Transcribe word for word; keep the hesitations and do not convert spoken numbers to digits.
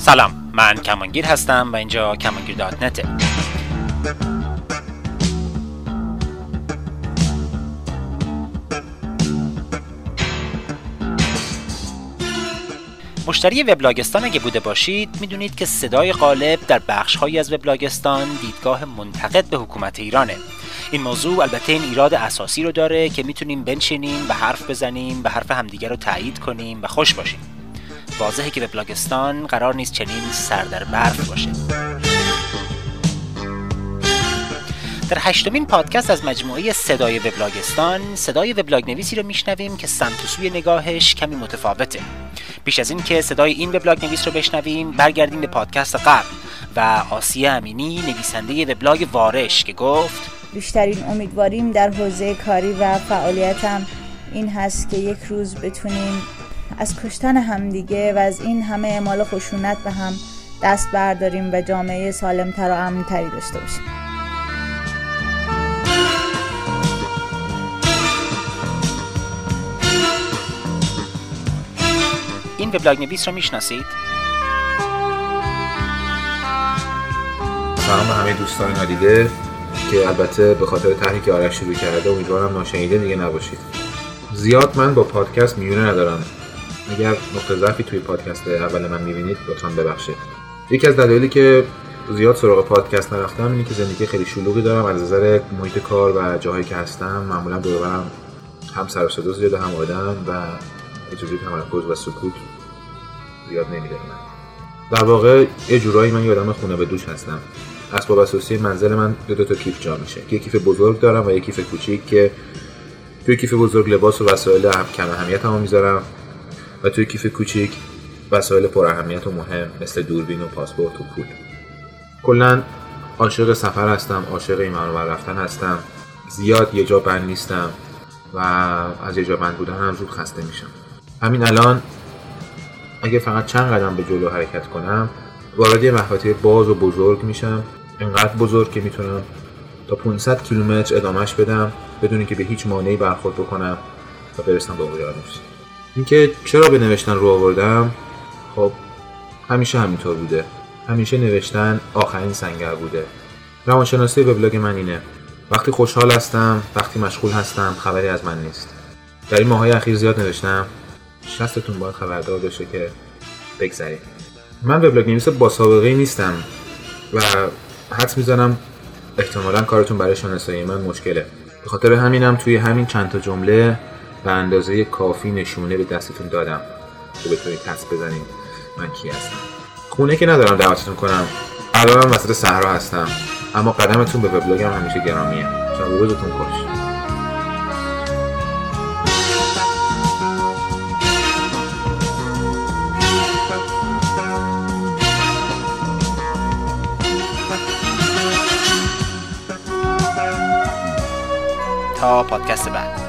سلام، من کمانگیر هستم و اینجا کمانگیر دات نته. مشتری وبلاگستان اگه بوده باشید میدونید که صدای غالب در بخش‌هایی از وبلاگستان دیدگاه منتقد به حکومت ایرانه. این موضوع البته این ایراد اساسی رو داره که میتونیم بنشینیم و حرف بزنیم و حرف همدیگر رو تایید کنیم و خوش باشیم. واضحه که وبلاگستان قرار نیست چنین سر در برف باشه. در هشتمین پادکست از مجموعه صدای وبلاگستان، صدای وبلاگ نویسی رو میشنویم که سمت و سوی نگاهش کمی متفاوته. پیش از این که صدای این وبلاگ نویس رو بشنویم، برگردیم به پادکست قبل و آسیه امینی، نویسنده وبلاگ وارش، که گفت بیشترین امیدواریم در حوزه کاری و فعالیتم این هست که یک روز بتونیم از کشتن همدیگه و از این همه اعمال خشونت به هم دست برداریم و جامعه سالمتر و امن‌تری داشته باشیم. این وبلاگ نویس رو میشناسید؟ سلام به همه دوستان نادیده که البته به خاطر طرحی که آرش شروع کرده امیدوارم ناشنیده دیگه نباشید. زیاد من با پادکست میونه ندارم. اگر نقطه ضعفی توی پادکست اول من میبینید لطفاً ببخشید. یکی از دلایلی که زیاد سراغ پادکست نرفتم اینه که زندگی خیلی شلوغی دارم از نظر محیط کار و جاهایی که هستم. معمولا دور و برم هم سر و صدا زیاد، هم آدم و اجازه تمرکز و سکوت زیاد نمیدارم. در واقع یه جورایی من یادم خونه به دوش هستم. اسباب اساسی منزل من دو, دو تا کیف جا میشه. یک کیف بزرگ دارم و یک کیف کوچیک که توی کیف بزرگ لباس و وسایل هم کم اهمیتمو میذارم و توی کیف کوچیک وسایل پر اهمیت و مهم مثل دوربین و پاسپورت و پول. کلاً عاشق سفر هستم، عاشق این ور اون رفتن هستم. زیاد یه جا بند نیستم و از یه جا بند بودن هم زود خسته میشم. همین الان اگه فقط چند قدم به جلو حرکت کنم وارد یه محوطه باز و بزرگ میشم، اینقدر بزرگ که میتونم تا پانصد کیلومتر ادامهش بدم بدون اینکه به هیچ مانعی برخورد بکنم و برسم به اقیانوس. اینکه چرا به نوشتن رو آوردم؟ خب همیشه همینطور بوده. همیشه نوشتن آخرین سنگر بوده. روانشناسی وبلاگ من اینه: وقتی خوشحال هستم، وقتی مشغول هستم، خبری از من نیست. در این ماهای اخیر زیاد نوشتم. شستتون باید خبردار باشه که بگذارید. من وبلاگ نویس با سابقه نیستم و حدس میزنم احتمالاً کارتون برای شناسایی من مشکله. به خاطر همینم توی همین چند تا جمله به اندازه کافی نشونه به دستتون دادم که بتونید حدس بزنید من کی هستم. خونه که ندارم دعوتتون کنم. الانم وسط صحرا هستم، اما قدمتون به وبلاگم همیشه گرامیه. شب و روزتون خوش. تا پادکست بعد.